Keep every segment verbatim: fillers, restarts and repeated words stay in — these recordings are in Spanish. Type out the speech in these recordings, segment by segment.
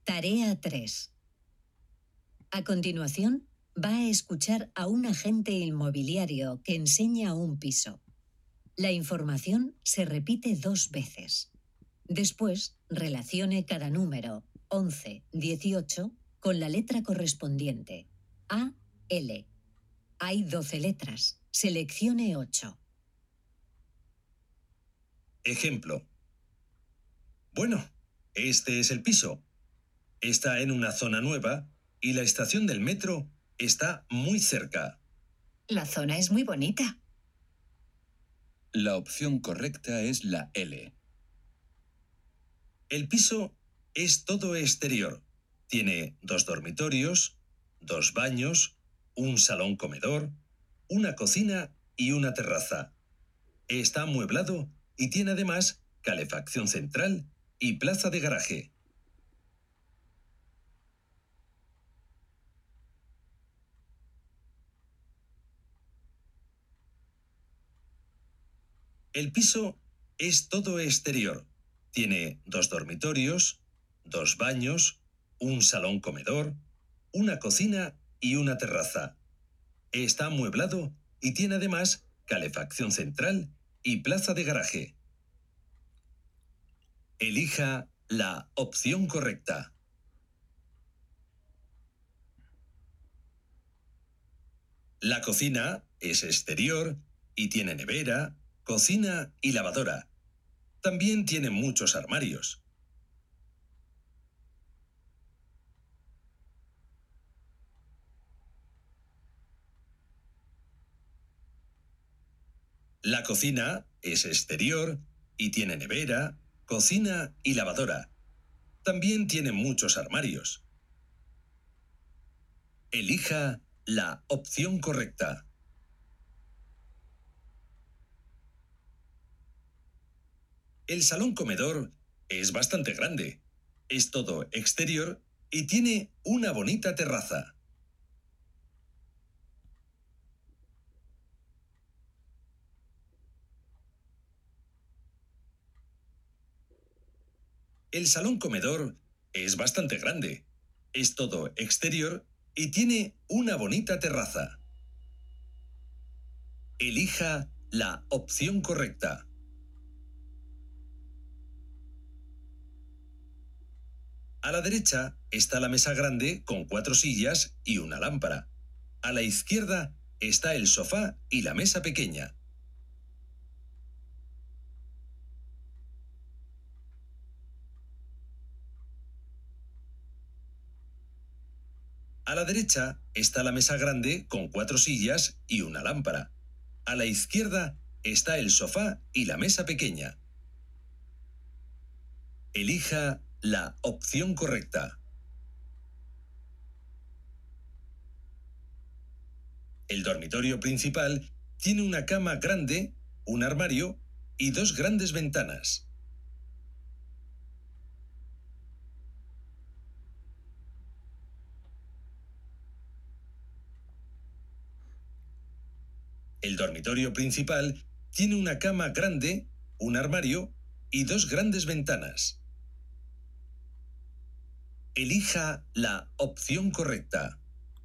Tarea tres. A continuación, va a escuchar a un agente inmobiliario que enseña un piso. La información se repite dos veces. Después, relacione cada número, once, dieciocho, con la letra correspondiente. A, L. Hay doce letras. Seleccione ocho. Ejemplo. Bueno, este es el piso. Está en una zona nueva y la estación del metro está muy cerca. La zona es muy bonita. La opción correcta es la L. El piso es todo exterior. Tiene dos dormitorios, dos baños, un salón comedor, una cocina y una terraza. Está amueblado y tiene además calefacción central y plaza de garaje. El piso es todo exterior. Tiene dos dormitorios, dos baños, un salón comedor, una cocina y una terraza. Está amueblado y tiene además calefacción central y plaza de garaje. Elija la opción correcta. La cocina es exterior y tiene nevera, cocina y lavadora. También tiene muchos armarios. La cocina es exterior y tiene nevera, cocina y lavadora. También tiene muchos armarios. Elija la opción correcta. El salón comedor es bastante grande. Es todo exterior y tiene una bonita terraza. El salón comedor es bastante grande. Es todo exterior y tiene una bonita terraza. Elija la opción correcta. A la derecha está la mesa grande con cuatro sillas y una lámpara. A la izquierda está el sofá y la mesa pequeña. A la derecha está la mesa grande con cuatro sillas y una lámpara. A la izquierda está el sofá y la mesa pequeña. Elija la opción correcta. El dormitorio principal tiene una cama grande, un armario y dos grandes ventanas. El dormitorio principal tiene una cama grande, un armario y dos grandes ventanas. Elija la opción correcta.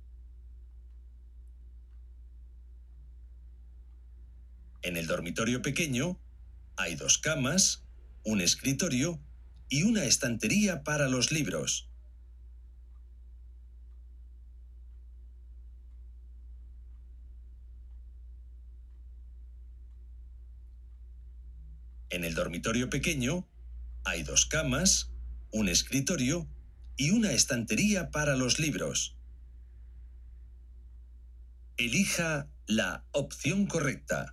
En el dormitorio pequeño hay dos camas, un escritorio y una estantería para los libros. En el dormitorio pequeño hay dos camas, un escritorio y una estantería para los libros. Elija la opción correcta.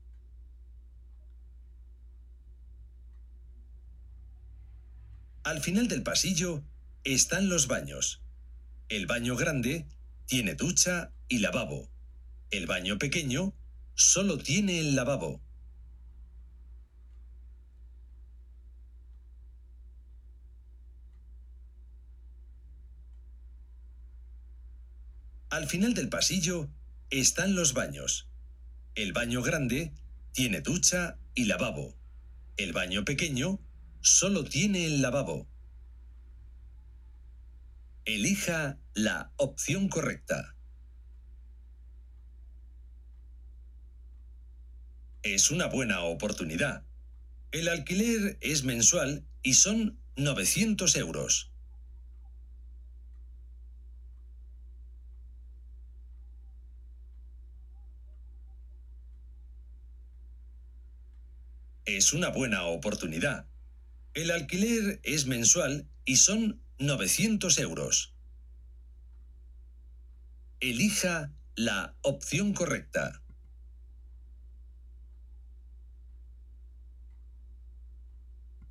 Al final del pasillo están los baños. El baño grande tiene ducha y lavabo. El baño pequeño solo tiene el lavabo. Al final del pasillo están los baños. El baño grande tiene ducha y lavabo. El baño pequeño solo tiene el lavabo. Elija la opción correcta. Es una buena oportunidad. El alquiler es mensual y son novecientos euros. Es una buena oportunidad. El alquiler es mensual y son novecientos euros. Elija la opción correcta.